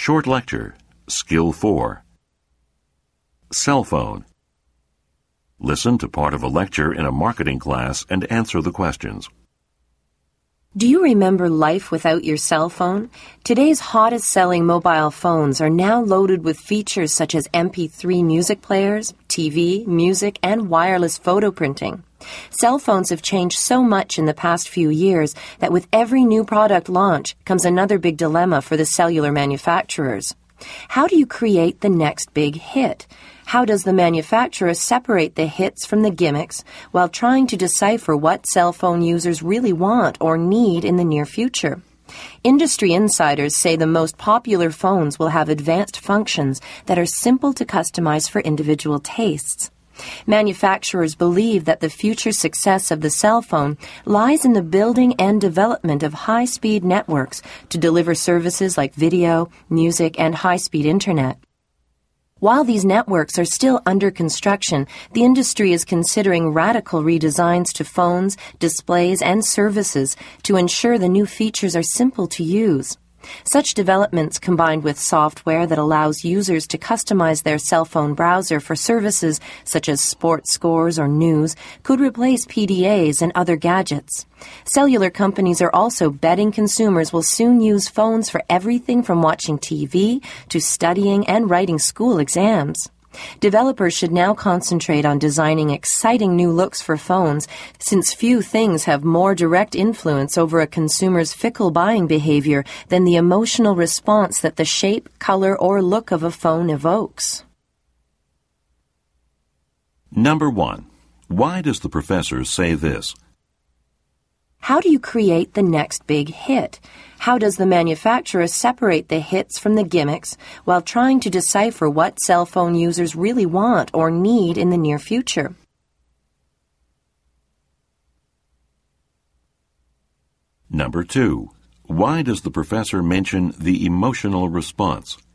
Short lecture, Skill 4. Cell phone. Listen to part of a lecture in a marketing class and answer the questions. Do you remember life without your cell phone? Today's hottest-selling mobile phones are now loaded with features such as MP3 music players, TV, music, and wireless photo printing. Cell phones have changed so much in the past few years that with every new product launch comes another big dilemma for the cellular manufacturers. How do you create the next big hit? How does the manufacturer separate the hits from the gimmicks while trying to decipher what cell phone users really want or need in the near future? Industry insiders say the most popular phones will have advanced functions that are simple to customize for individual tastes. Manufacturers believe that the future success of the cell phone lies in the building and development of high-speed networks to deliver services like video, music, and high-speed internet. While these networks are still under construction, the industry is considering radical redesigns to phones, displays, and services to ensure the new features are simple to use. Such developments, combined with software that allows users to customize their cell phone browser for services such as sports scores or news, could replace PDAs and other gadgets. Cellular companies are also betting consumers will soon use phones for everything from watching TV to studying and writing school exams. Developers should now concentrate on designing exciting new looks for phones, since few things have more direct influence over a consumer's fickle buying behavior than the emotional response that the shape, color, or look of a phone evokes. Number 1. Why does the professor say this? How do you create the next big hit? How does the manufacturer separate the hits from the gimmicks while trying to decipher what cell phone users really want or need in the near future? Number 2. Why does the professor mention the emotional response?